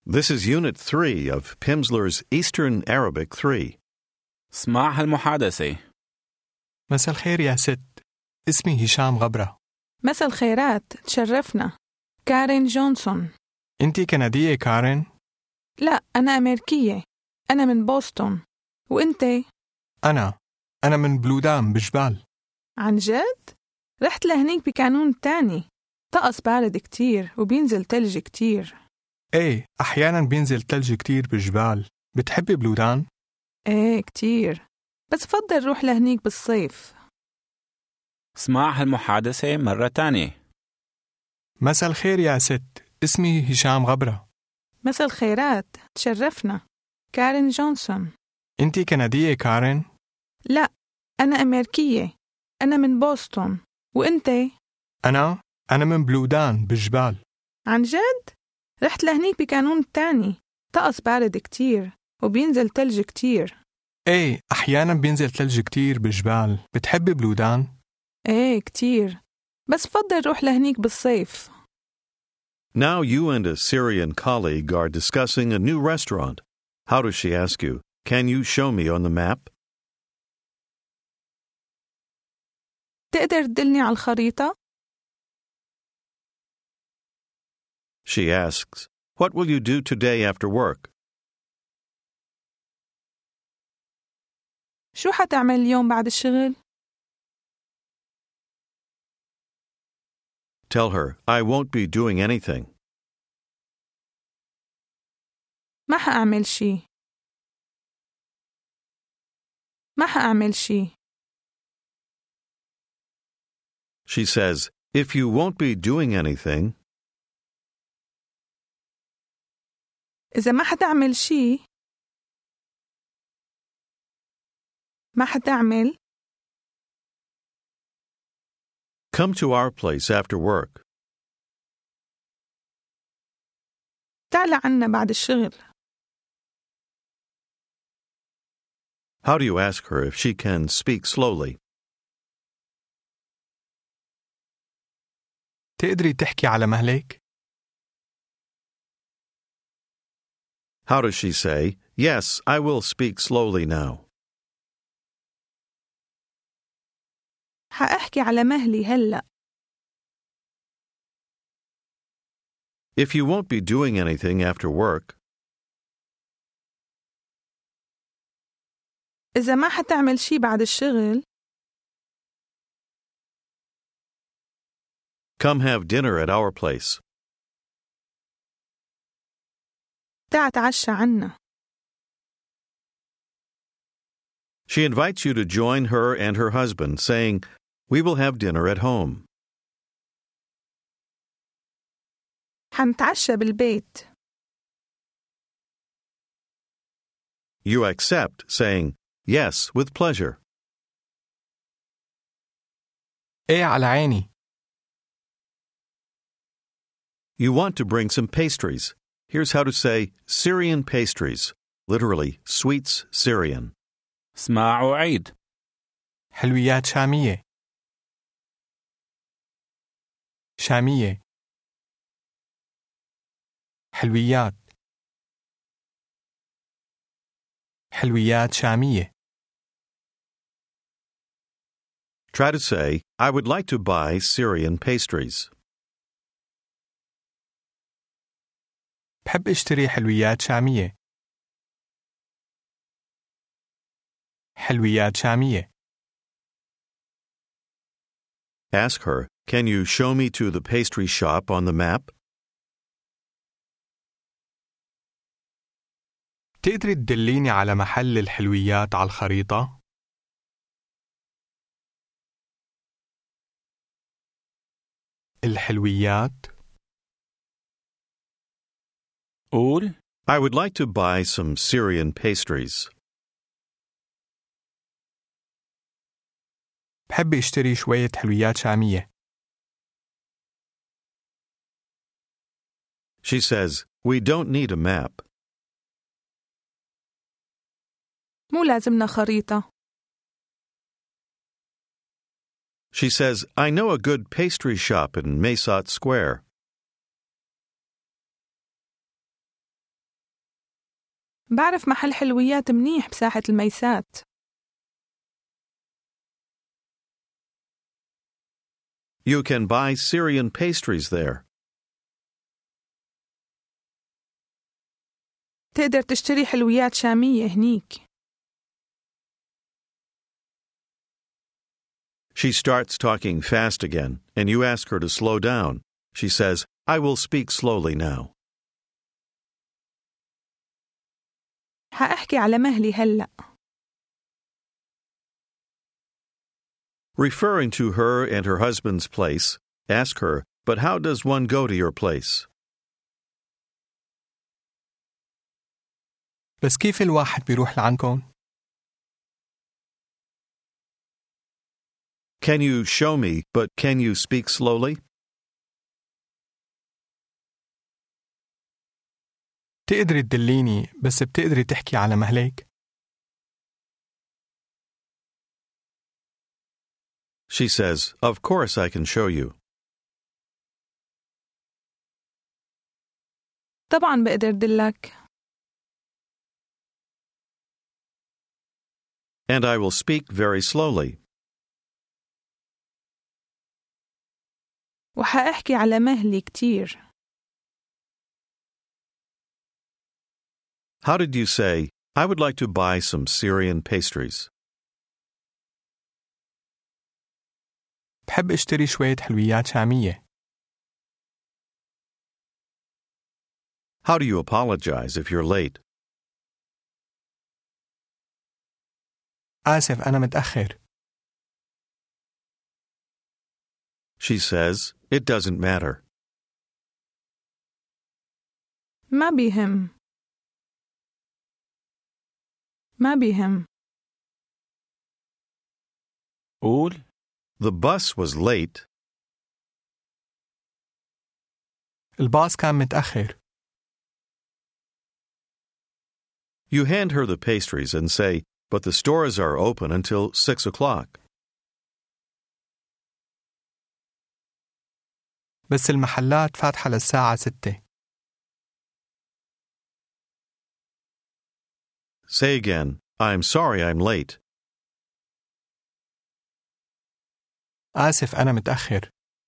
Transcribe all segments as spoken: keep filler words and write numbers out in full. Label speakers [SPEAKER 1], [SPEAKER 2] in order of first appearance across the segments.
[SPEAKER 1] This is Unit three of Pimsleur's Eastern Arabic three.
[SPEAKER 2] اسمع هالمحادثة.
[SPEAKER 3] مساء الخير يا ست، اسمي هشام غبرة.
[SPEAKER 4] مساء الخيرات، تشرفنا. كارين جونسون.
[SPEAKER 3] انتي كندية كارين؟
[SPEAKER 4] لا، أنا أمريكية. أنا من بوسطن. وإنتي؟
[SPEAKER 3] أنا أنا من بلودان بجبال.
[SPEAKER 4] عن جد؟ رحت لهنيك بكانون تاني. طقس بارد كتير وبينزل تلج كتير.
[SPEAKER 3] ايه، أحيانا بينزل تلج كتير بجبال. بتحبي بلودان؟
[SPEAKER 4] ايه كتير، بس فضل روح لهنيك بالصيف.
[SPEAKER 2] اسمع هالمحادثة مرة تانية.
[SPEAKER 3] مساء الخير يا ست، اسمي هشام غبرة.
[SPEAKER 4] مساء الخيرات، تشرفنا. كارين جونسون.
[SPEAKER 3] انتي كندية كارين؟
[SPEAKER 4] لا، أنا أمريكية. أنا من بوسطن. وإنتي؟
[SPEAKER 3] أنا أنا من بلودان بجبال.
[SPEAKER 4] عن جد؟ رحت لهنيك بكانون تاني. طقس بارد كتير وبينزل تلج كتير.
[SPEAKER 3] ايه، أحيانا بينزل تلج كتير بجبال. بتحبي بلودان؟
[SPEAKER 4] ايه كتير، بس فضل روح لهنيك بالصيف.
[SPEAKER 1] Now you and a Syrian colleague are discussing a new restaurant. How does she ask you? Can you show me on the map?
[SPEAKER 4] تقدر تدلني على الخريطة؟
[SPEAKER 1] She asks, what will you do today after work?
[SPEAKER 4] شو حتعمل اليوم بعد الشغل؟
[SPEAKER 1] Tell her, I won't be doing anything.
[SPEAKER 4] ما حأعمل شي. ما حأعمل شي.
[SPEAKER 1] She says, if you won't be doing anything,
[SPEAKER 4] إذا ما حتعمل شي. ما حتعمل.
[SPEAKER 1] come to our place after work.
[SPEAKER 4] تعال عنا بعد الشغل.
[SPEAKER 1] How do you ask her if she can speak slowly?
[SPEAKER 3] تقدري تحكي على مهلك؟
[SPEAKER 1] How does she say, yes, I will speak slowly now?
[SPEAKER 4] حأحكي على مهلي هلأ.
[SPEAKER 1] If you won't be doing anything after work,
[SPEAKER 4] إذا ما حتعمل شي بعد الشغل.
[SPEAKER 1] come have dinner at our place.
[SPEAKER 4] تعا تعشى عنا.
[SPEAKER 1] She invites you to join her and her husband, saying, we will have dinner at home.
[SPEAKER 4] حنتعشى بالبيت.
[SPEAKER 1] You accept, saying, yes, with pleasure.
[SPEAKER 3] ايه على عيني.
[SPEAKER 1] You want to bring some pastries. Here's how to say Syrian pastries, literally sweets Syrian.
[SPEAKER 2] اسمع وعيد.
[SPEAKER 3] حلويات شامية. شامية. حلويات. حلويات شامية.
[SPEAKER 1] Try to say, I would like to buy Syrian pastries.
[SPEAKER 3] بحب اشتري حلويات شامية. حلويات شامية.
[SPEAKER 1] Ask her, can you show me to the pastry shop on the map?
[SPEAKER 3] تقدري تدليني على محل الحلويات على الخريطة؟ الحلويات.
[SPEAKER 2] قول.
[SPEAKER 1] I would like to buy some Syrian pastries.
[SPEAKER 3] بحب اشتري شوية حلويات شامية.
[SPEAKER 1] She says, we don't need a map.
[SPEAKER 4] مو لازمنا خريطة.
[SPEAKER 1] She says, I know a good pastry shop in Mesot Square.
[SPEAKER 4] بعرف محل حلويات منيح بساحة الميسات.
[SPEAKER 1] You can buy Syrian pastries there.
[SPEAKER 4] تقدر تشتري حلويات شامية هنيك.
[SPEAKER 1] She starts talking fast again, and you ask her to slow down. She says, I will speak slowly now.
[SPEAKER 4] حأحكي على مهلي هلأ.
[SPEAKER 1] Referring to her and her husband's place, ask her, but how does one go to your place?
[SPEAKER 3] بس كيف الواحد بيروح لعنكم؟
[SPEAKER 1] Can you show me, but can you speak slowly?
[SPEAKER 3] تقدري تدليني بس بتقدري تحكي على مهلك؟
[SPEAKER 1] She says, Of course I can show you.
[SPEAKER 4] طبعاً بقدر دلك.
[SPEAKER 1] And I will speak very slowly.
[SPEAKER 4] وحأحكي على مهلي كتير.
[SPEAKER 1] How did you say, I would like to buy some Syrian pastries?
[SPEAKER 3] بحب اشتري شوية حلويات شامية.
[SPEAKER 1] How do you apologize if you're late?
[SPEAKER 3] آسف أنا متأخر.
[SPEAKER 1] She says, It doesn't matter.
[SPEAKER 4] ما بيهم. ما بيهم.
[SPEAKER 2] قول.
[SPEAKER 1] The bus was late.
[SPEAKER 3] الباص كان متأخر.
[SPEAKER 1] You hand her the pastries and say, But the stores are open until six o'clock.
[SPEAKER 3] بس المحلات فاتحة للساعة ستة.
[SPEAKER 1] Say again, I'm sorry I'm late.
[SPEAKER 3] آسف أنا متأخر.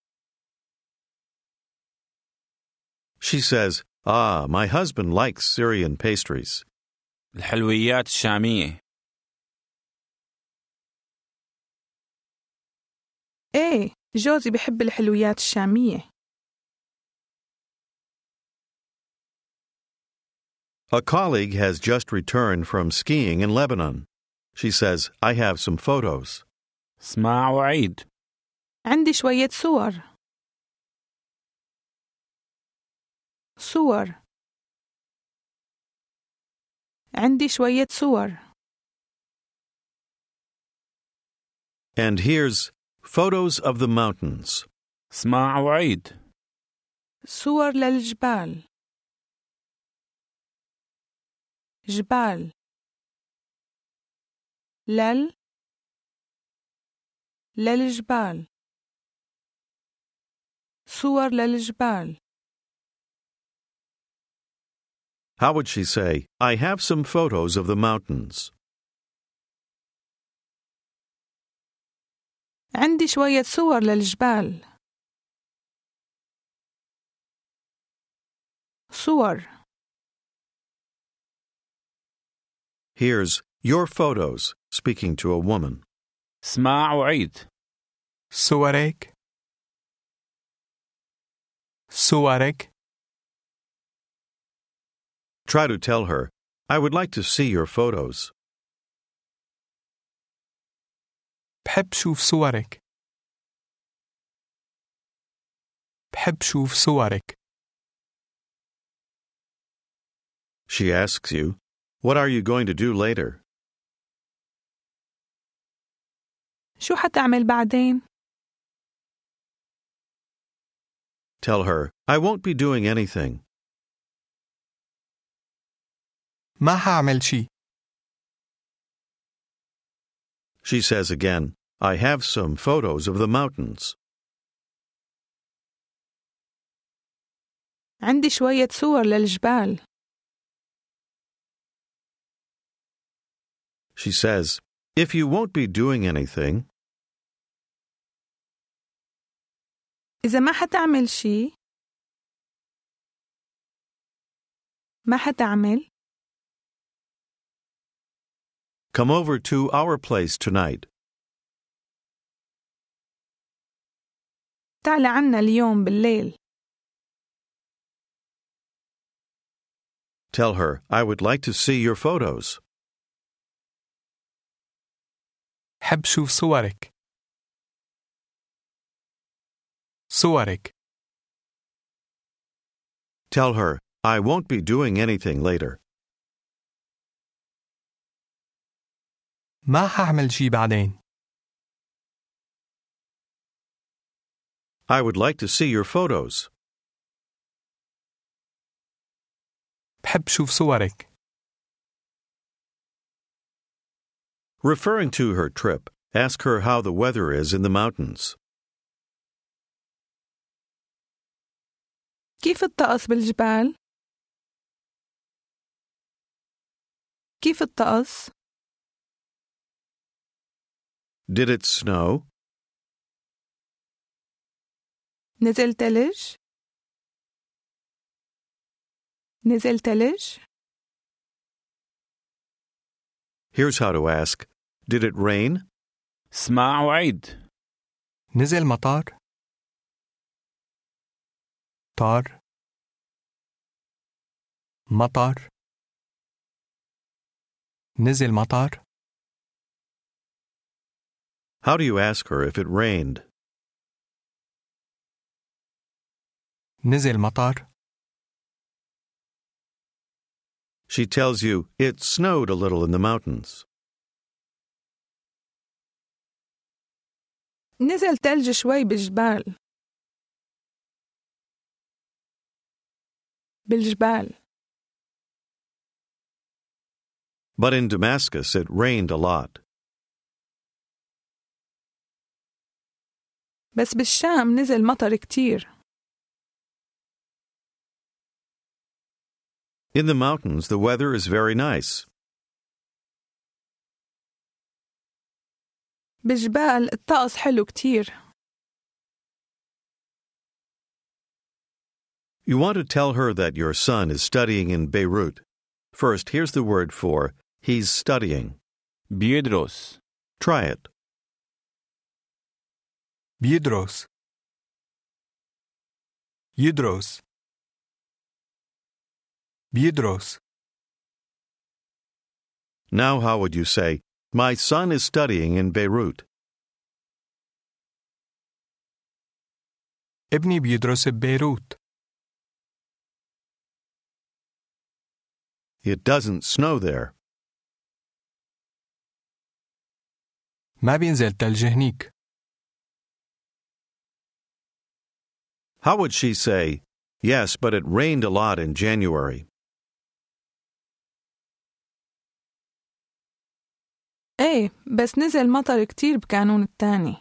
[SPEAKER 1] She says, Ah, my husband likes Syrian pastries.
[SPEAKER 2] الحلويات الشامية.
[SPEAKER 4] إيه، جوزي بحب الحلويات الشامية.
[SPEAKER 1] A colleague has just returned from skiing in Lebanon. She says, I have some photos.
[SPEAKER 2] اسمع وعيد.
[SPEAKER 4] عندي شوية صور. صور. عندي شوية صور.
[SPEAKER 1] And here's photos of the mountains.
[SPEAKER 2] اسمع وعيد.
[SPEAKER 4] صور للجبال. جبال. لل للجبال. صور للجبال.
[SPEAKER 1] How would she say, I have some photos of the mountains?
[SPEAKER 4] عندي شوية صور للجبال. صور.
[SPEAKER 1] Here's your photos, speaking to a woman.
[SPEAKER 2] اسمع وعيد.
[SPEAKER 3] صورك. صورك.
[SPEAKER 1] Try to tell her, I would like to see your photos.
[SPEAKER 3] بحب شوف صورك. بحب شوف صورك.
[SPEAKER 1] She asks you, What are you going to do later?
[SPEAKER 4] شو حتعمل بعدين؟
[SPEAKER 1] Tell her, I won't be doing anything.
[SPEAKER 3] ما هعمل شي.
[SPEAKER 1] She says again, I have some photos of the mountains.
[SPEAKER 4] عندي شوية صور للجبال.
[SPEAKER 1] She says, if you won't be doing anything,
[SPEAKER 4] إذا ما حتعمل شي ما حتعمل
[SPEAKER 1] come over to our place tonight.
[SPEAKER 4] تعال عنا اليوم بالليل.
[SPEAKER 1] Tell her, I would like to see your photos.
[SPEAKER 3] حب شوف صورك. صورك.
[SPEAKER 1] Tell her, I won't be doing anything later.
[SPEAKER 3] ما حأعمل شي بعدين.
[SPEAKER 1] I would like to see your photos.
[SPEAKER 3] بحب شوف صورك.
[SPEAKER 1] Referring to her trip, ask her how the weather is in the mountains.
[SPEAKER 4] كيف الطقس بالجبال؟ كيف الطقس؟
[SPEAKER 1] Did it snow?
[SPEAKER 4] نزل تلج؟ نزل تلج؟
[SPEAKER 1] Here's how to ask. Did it rain?
[SPEAKER 2] اسمع وعيد.
[SPEAKER 3] نزل مطر. طار. مطر. نزل مطر.
[SPEAKER 1] How do you ask her if it rained?
[SPEAKER 3] نزل مطر.
[SPEAKER 1] She tells you it snowed a little in the mountains.
[SPEAKER 4] نزل تلج شوي بالجبال. بالجبال.
[SPEAKER 1] But in Damascus it rained a lot.
[SPEAKER 4] بس بالشام نزل مطر كتير.
[SPEAKER 1] In the mountains the weather is very nice.
[SPEAKER 4] بالجبال الطقس حلو كتير.
[SPEAKER 1] You want to tell her that your son is studying in Beirut. First, here's the word for he's studying.
[SPEAKER 2] بيدرس.
[SPEAKER 1] Try it.
[SPEAKER 3] بيدرس. يدرس. بيدرس.
[SPEAKER 1] Now how would you say, my son is studying in Beirut?
[SPEAKER 3] ابني بيدرس ببيروت.
[SPEAKER 1] It doesn't snow there.
[SPEAKER 3] ما بينزل تلج هنيك.
[SPEAKER 1] How would she say, yes, but it rained a lot in January?
[SPEAKER 4] ايه بس نزل مطر كتير بكانون التاني.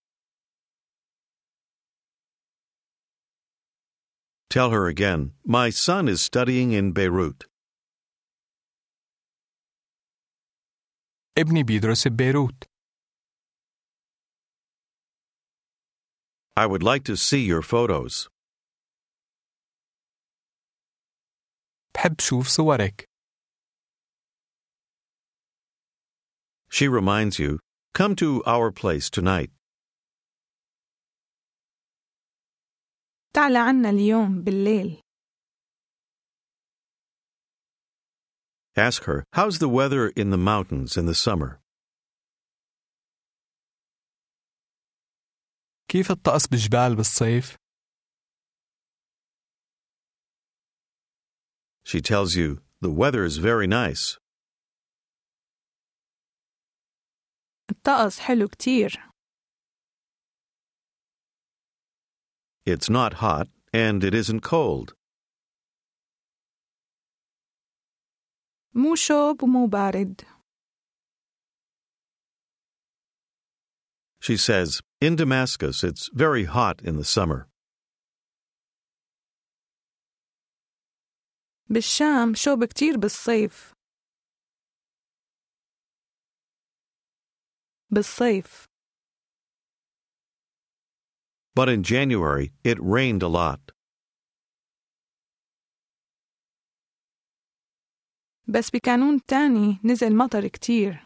[SPEAKER 1] Tell her again, my son is studying in Beirut.
[SPEAKER 3] ابني بيدرس ببيروت.
[SPEAKER 1] I would like to see your photos.
[SPEAKER 3] بحب شوف صورك.
[SPEAKER 1] She reminds you, come to our place tonight.
[SPEAKER 4] تعال عنا اليوم بالليل.
[SPEAKER 1] Ask her, how's the weather in the mountains in the summer?
[SPEAKER 3] كيف الطقس بالجبال بالصيف؟
[SPEAKER 1] She tells you, the weather is very nice.
[SPEAKER 4] الطقس حلو كتير.
[SPEAKER 1] It's not hot, and it isn't cold.
[SPEAKER 4] مو شوب ومو بارد.
[SPEAKER 1] She says, in Damascus, it's very hot in the summer.
[SPEAKER 4] بالشام شوب كتير بالصيف. بالصيف.
[SPEAKER 1] But in January, it rained a lot.
[SPEAKER 4] بس بكانون التاني نزل مطر كتير.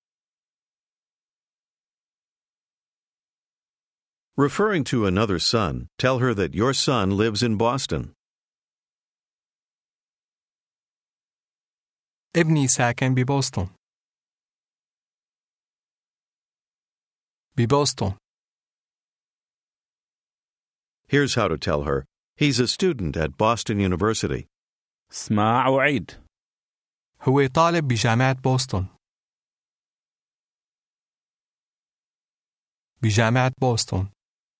[SPEAKER 1] Referring to another son, tell her that your son lives in Boston.
[SPEAKER 3] ابني ساكن ببوسطن. ببوسطن.
[SPEAKER 1] Here's how to tell her. He's a student at Boston University.
[SPEAKER 2] اسمع وعيد.
[SPEAKER 3] هو طالب بجامعة بوسطن. بجامعة بوسطن.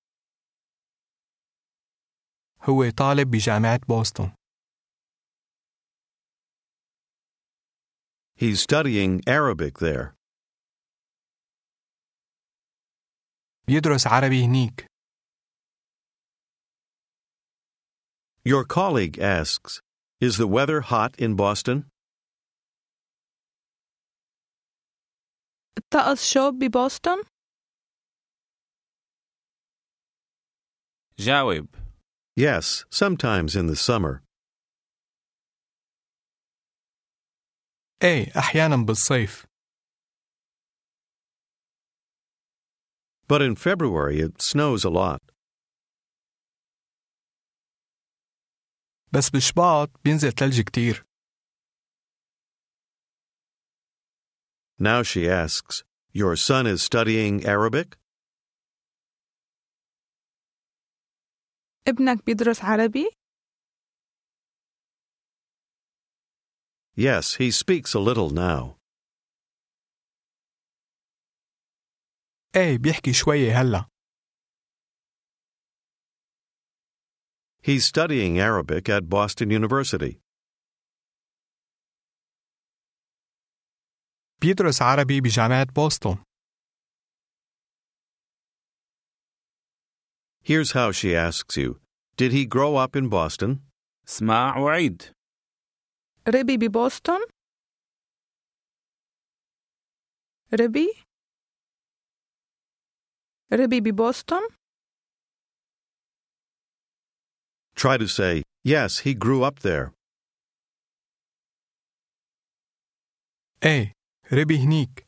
[SPEAKER 3] هو طالب بجامعة بوسطن.
[SPEAKER 1] He's studying Arabic there.
[SPEAKER 3] بيدرس عربي هنيك.
[SPEAKER 1] Your colleague asks, is the weather hot in Boston?
[SPEAKER 4] الطقس شوب ببوسطن؟
[SPEAKER 2] جاوب.
[SPEAKER 1] Yes, sometimes in the summer.
[SPEAKER 3] ايه أحيانا بالصيف.
[SPEAKER 1] But in February, it snows a lot.
[SPEAKER 3] بس بشباط بينزل ثلج كتير.
[SPEAKER 1] Now she asks, your son is studying Arabic?
[SPEAKER 4] ابنك بيدرس عربي؟
[SPEAKER 1] Yes, he speaks a little now.
[SPEAKER 3] ايه بيحكي شوية هلا.
[SPEAKER 1] He's studying Arabic at Boston University.
[SPEAKER 3] بيدرس عربي بجامعة بوسطن.
[SPEAKER 1] Here's how she asks you. Did he grow up in Boston?
[SPEAKER 2] اسمع وعيد.
[SPEAKER 4] ربي ببوسطن؟ ربي؟ ربي ببوسطن؟
[SPEAKER 1] Try to say, yes, he grew up there.
[SPEAKER 3] ايه ربي هنيك.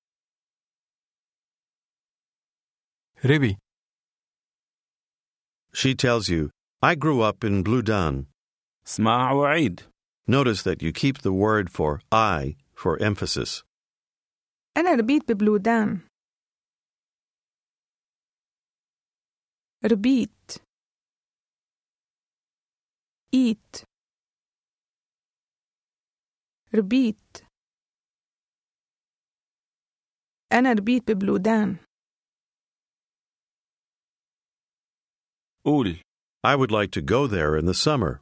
[SPEAKER 3] ربي.
[SPEAKER 1] She tells you, I grew up in Bludan.
[SPEAKER 2] اسمع وعيد.
[SPEAKER 1] Notice that you keep the word for I for emphasis.
[SPEAKER 4] أنا ربيت ببلودان. ربيت. eat. ربيت. أنا ربيت ببلودان.
[SPEAKER 2] قول.
[SPEAKER 1] I would like to go there in the summer.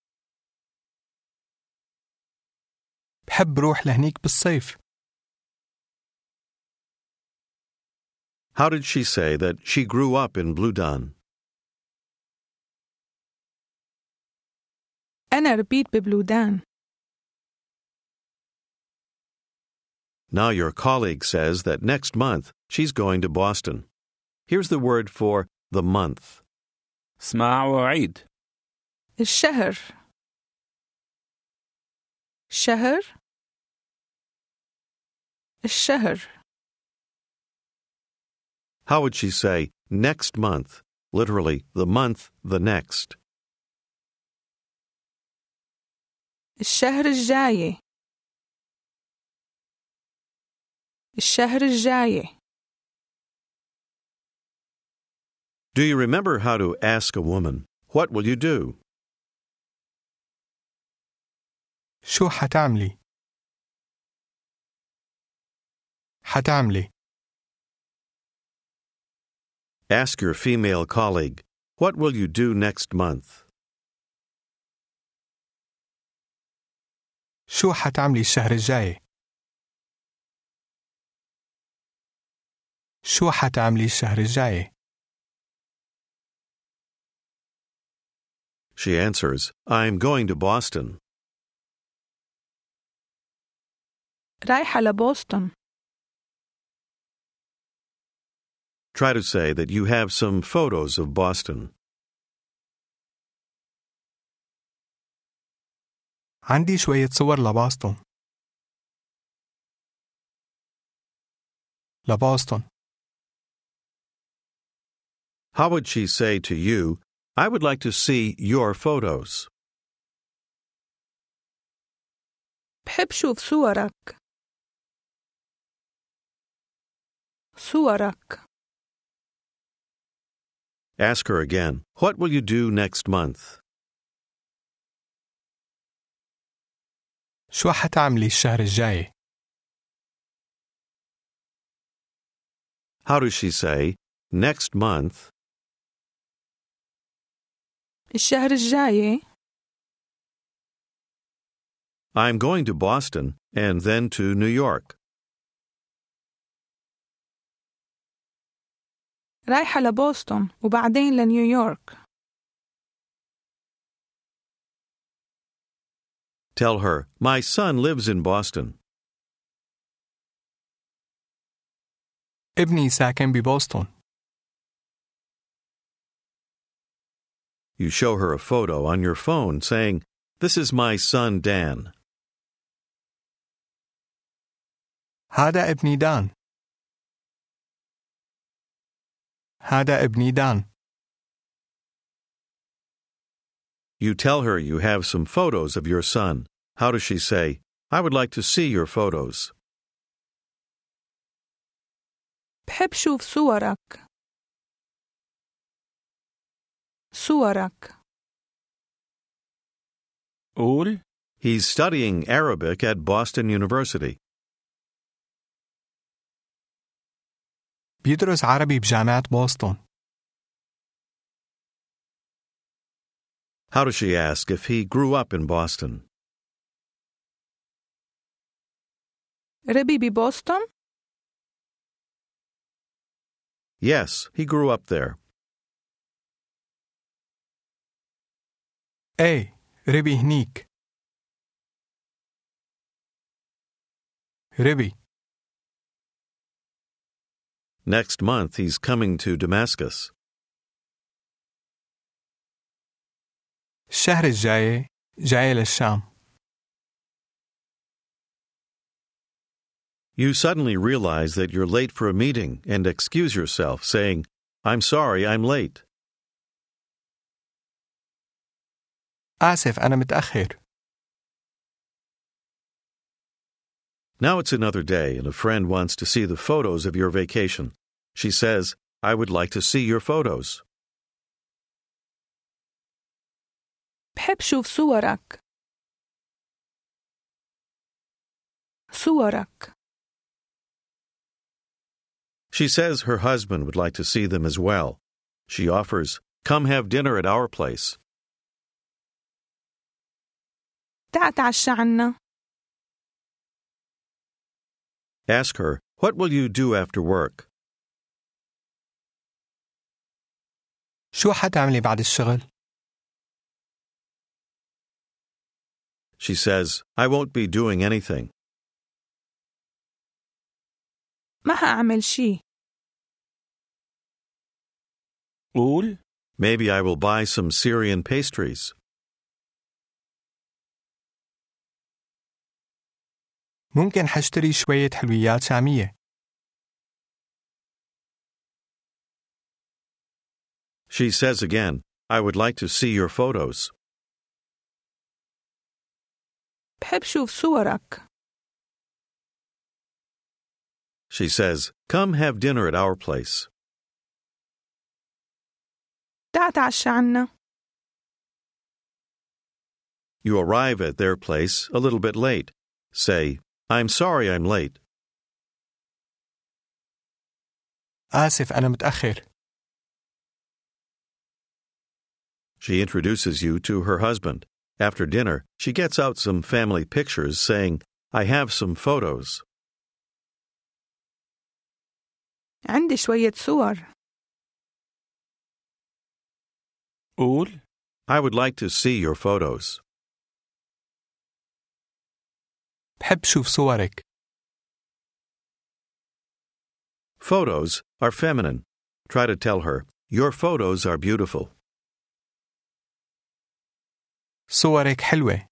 [SPEAKER 3] بحب روح لهنيك بالصيف.
[SPEAKER 1] How did she say that she grew up in Bludan?
[SPEAKER 4] أنا ربيت ببلودان.
[SPEAKER 1] Now your colleague says that next month she's going to Boston. Here's the word for the month.
[SPEAKER 2] اسمع وعيد.
[SPEAKER 4] الشهر. شهر. الشهر.
[SPEAKER 1] How would she say next month? Literally, the month, the next.
[SPEAKER 4] الشهر الجاي. الشهر الجاي.
[SPEAKER 1] Do you remember how to ask a woman, what will you do?
[SPEAKER 3] شو حتعملي؟ حتعملي.
[SPEAKER 1] Ask your female colleague, what will you do next month?
[SPEAKER 3] شو حتعملي الشهر الجاي؟ شو حتعملي الشهر الجاي؟
[SPEAKER 1] She answers, I'm going to Boston.
[SPEAKER 4] رايحة لبوسطن.
[SPEAKER 1] Try to say that you have some photos of Boston.
[SPEAKER 3] عندي شوية صور لبoston. لبoston.
[SPEAKER 1] How would she say to you, I would like to see your photos?
[SPEAKER 4] بحب شوف صورك. صورك.
[SPEAKER 1] Ask her again, what will you do next month?
[SPEAKER 3] شو حتعملي الشهر الجاي؟
[SPEAKER 1] How does she say, next month?
[SPEAKER 4] الشهر الجاي.
[SPEAKER 1] I'm going to Boston and then to New York.
[SPEAKER 4] رايحة لبوسطن وبعدين لنيويورك.
[SPEAKER 1] Tell her, my son lives in Boston.
[SPEAKER 3] ابني ساكن ببوسطن.
[SPEAKER 1] You show her a photo on your phone saying, this is my son Dan.
[SPEAKER 3] هذا ابني دان. هذا ابني دان.
[SPEAKER 1] You tell her you have some photos of your son. How does she say, I would like to see your photos?
[SPEAKER 4] بحب شوف صورك. صورك.
[SPEAKER 2] قول
[SPEAKER 1] He's studying Arabic at Boston University.
[SPEAKER 3] بيدرس عربي بجامعة بوسطن.
[SPEAKER 1] How does she ask if he grew up in Boston?
[SPEAKER 4] ربي ببوسطن؟
[SPEAKER 1] Yes, he grew up there.
[SPEAKER 3] ايه ربي هنيك. ربي.
[SPEAKER 1] Next month he's coming to Damascus.
[SPEAKER 3] الشهر الجاي جاي للشام.
[SPEAKER 1] You suddenly realize that you're late for a meeting and excuse yourself, saying, I'm sorry, I'm late.
[SPEAKER 3] آسف أنا متأخر.
[SPEAKER 1] Now it's another day and a friend wants to see the photos of your vacation. She says, I would like to see your photos.
[SPEAKER 4] بحب شوف صورك. صورك.
[SPEAKER 1] She says her husband would like to see them as well. She offers, come have dinner at our place.
[SPEAKER 4] تعا تعشى عنا.
[SPEAKER 1] Ask her, what will you do after work?
[SPEAKER 3] شو حتعملي بعد الشغل؟
[SPEAKER 1] She says, I won't be doing anything.
[SPEAKER 4] ما هأعمل شي.
[SPEAKER 2] قول
[SPEAKER 1] Maybe I will buy some Syrian pastries.
[SPEAKER 3] ممكن حشتري شوية حلويات شامية.
[SPEAKER 1] She says again, I would like to see your photos.
[SPEAKER 4] بحب شوف صورك.
[SPEAKER 1] She says, come have dinner at our place.
[SPEAKER 4] تعا تعشى عنا.
[SPEAKER 1] You arrive at their place a little bit late. Say, I'm sorry I'm late.
[SPEAKER 3] آسف أنا متأخر.
[SPEAKER 1] She introduces you to her husband. After dinner, she gets out some family pictures saying, I have some photos.
[SPEAKER 4] عندي شوية صور.
[SPEAKER 2] قول
[SPEAKER 1] I would like to see your photos.
[SPEAKER 3] بحب شوف صورك.
[SPEAKER 1] Photos are feminine. Try to tell her, your photos are beautiful.
[SPEAKER 3] صورك حلوة.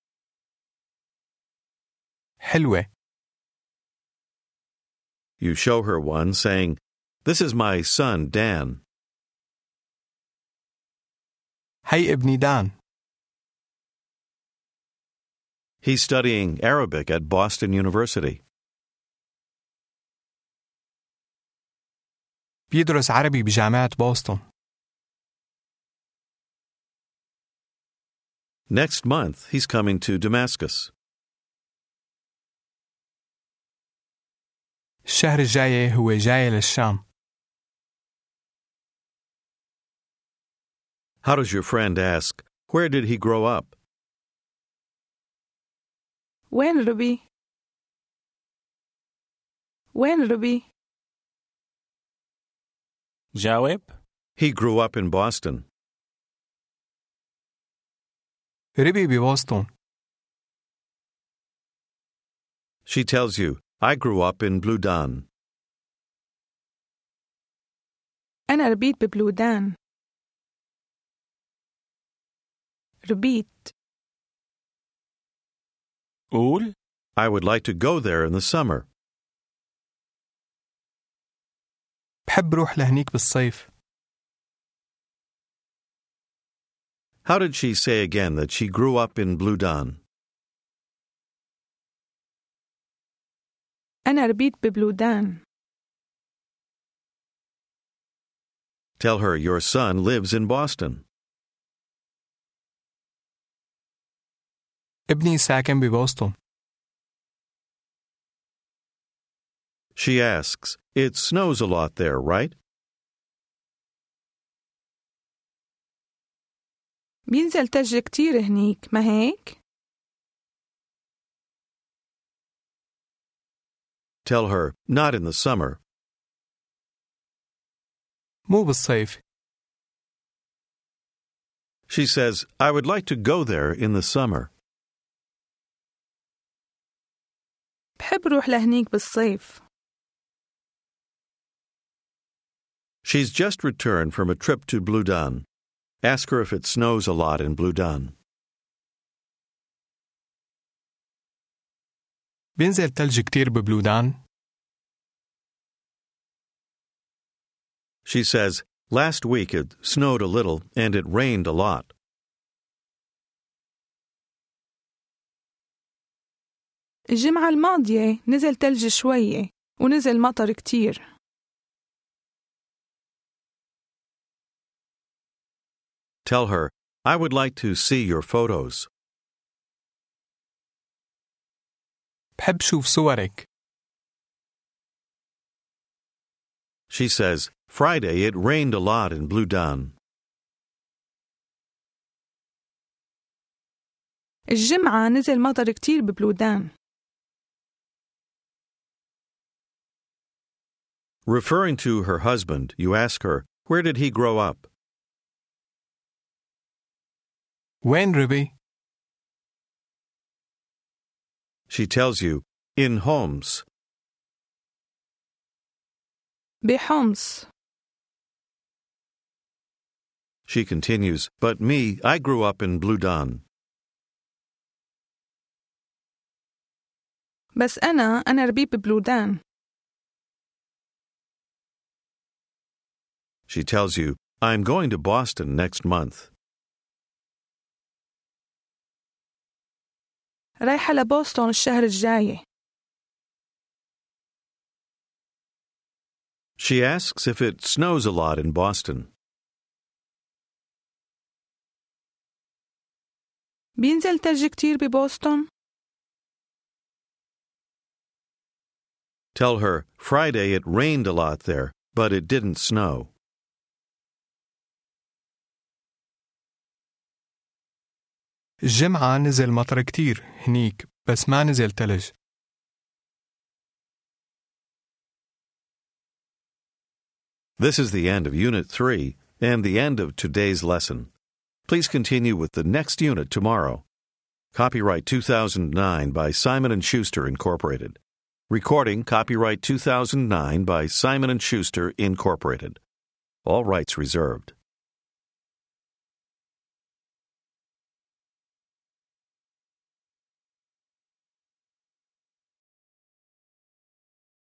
[SPEAKER 3] حلوة.
[SPEAKER 1] You show her one saying, this is my son, Dan.
[SPEAKER 3] هي ابني دان.
[SPEAKER 1] He's studying Arabic at Boston University.
[SPEAKER 3] بيدرس عربي بجامعة بوسطن.
[SPEAKER 1] Next month, he's coming to Damascus.
[SPEAKER 3] الشهر الجاي هو جاي للشام.
[SPEAKER 1] How does your friend ask, where did he grow up?
[SPEAKER 4] وين ربي؟ وين ربي؟
[SPEAKER 2] جاوب.
[SPEAKER 1] He grew up in Boston.
[SPEAKER 3] ربي ببوسطن.
[SPEAKER 1] She tells you, I grew up in Bludan.
[SPEAKER 4] أنا ربيت ببلودان. ربيت.
[SPEAKER 2] قول.
[SPEAKER 1] I would like to go there in the summer.
[SPEAKER 3] بحب روح لهنيك بالصيف.
[SPEAKER 1] How did she say again that she grew up in Bludan?
[SPEAKER 4] أنا ربيت ببلودان.
[SPEAKER 1] Tell her your son lives in Boston.
[SPEAKER 3] ابني ساكن ببوسطن.
[SPEAKER 1] She asks, it snows a lot there, right?
[SPEAKER 4] بينزل تلج كتير هنيك، ما هيك؟
[SPEAKER 1] Tell her, not in the summer.
[SPEAKER 3] مو بالصيف.
[SPEAKER 1] She says, I would like to go there in the summer.
[SPEAKER 4] بحب روح لهنيك بالصيف.
[SPEAKER 1] She's just returned from a trip to Bludan. Ask her if it snows a lot in Bludan.
[SPEAKER 3] بينزل تلج كتير ببلودان.
[SPEAKER 1] She says, last week it snowed a little and it rained a lot.
[SPEAKER 4] الجمعة الماضية نزل تلج شوية ونزل مطر كتير.
[SPEAKER 1] Tell her, I would like to see your photos.
[SPEAKER 3] بحب شوف صورك.
[SPEAKER 1] She says, Friday it rained a lot in Bludan.
[SPEAKER 4] الجمعة نزل مطر كتير ببلودان.
[SPEAKER 1] Referring to her husband, you ask her, where did he grow up?
[SPEAKER 3] وين ربي؟
[SPEAKER 1] She tells you, in Homs.
[SPEAKER 4] بحمص.
[SPEAKER 1] She continues, but me, I grew up in Bludan.
[SPEAKER 4] بس أنا أنا ربيت ببلودان.
[SPEAKER 1] She tells you, I'm going to Boston next month.
[SPEAKER 4] رايحة لبوسطن الشهر الجاي.
[SPEAKER 1] She asks if it snows a lot in Boston.
[SPEAKER 4] بينزل تلج كتير ببوسطن.
[SPEAKER 1] Tell her, Friday it rained a lot there, but it didn't snow.
[SPEAKER 3] الجمعة نزل مطر كتير هنيك بس ما نزل تلج.
[SPEAKER 1] This is the end of Unit three and the end of today's lesson. Please continue with the next unit tomorrow. Copyright two thousand nine by Simon and Schuster, Incorporated. Recording copyright two thousand nine by Simon and Schuster, Incorporated. All rights reserved.